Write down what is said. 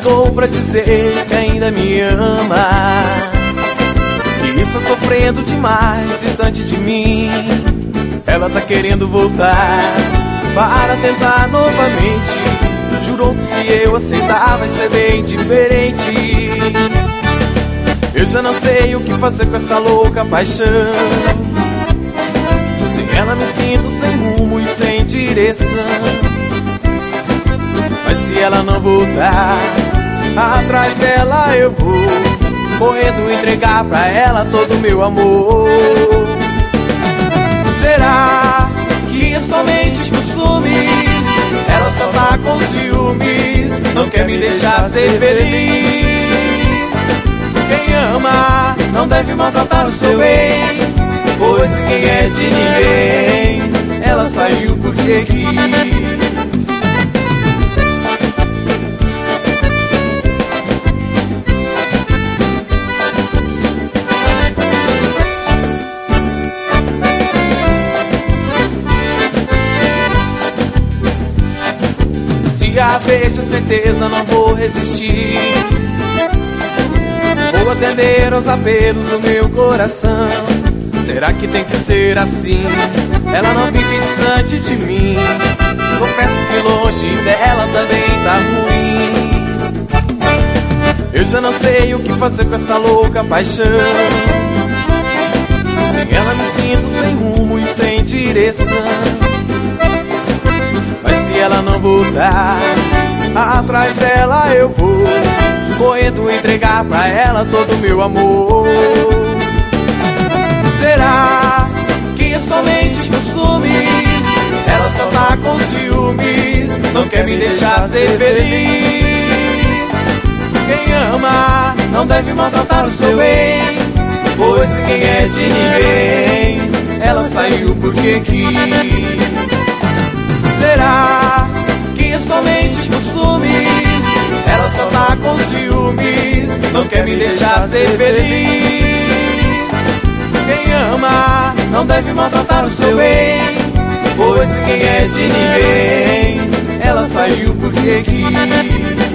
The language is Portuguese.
voltou pra dizer que ainda me ama, e está sofrendo demais distante de mim. Ela tá querendo voltar para tentar novamente. Jurou que se eu aceitar vai ser bem diferente. Eu já não sei o que fazer com essa louca paixão. Sem ela me sinto sem rumo e sem direção. Mas se ela não voltar, atrás dela eu vou, correndo entregar pra ela todo o meu amor. Será que é somente costumes? Ela só tá com ciúmes, não quer me deixar ser feliz. Quem ama não deve maltratar o seu bem, pois quem é de ninguém, ela saiu porque quis. Se haver certeza não vou resistir, vou atender aos apelos do meu coração. Será que tem que ser assim? Ela não vive distante de mim, confesso que longe dela também tá ruim. Eu já não sei o que fazer com essa louca paixão. Sem ela me sinto sem rumo e sem direção. Mas se ela não voltar, atrás dela eu vou, correndo entregar pra ela todo o meu amor. Será que é somente costumes? Ela só tá com ciúmes, não quer me deixar ser feliz. Quem ama não deve maltratar o seu bem, pois quem é de ninguém, ela saiu porque quis. Será que é somente costumes? Ela só tá com ciúmes, não quer me deixar ser feliz. Quem ama não deve maltratar o seu bem, pois quem é de ninguém, ela saiu porque quis.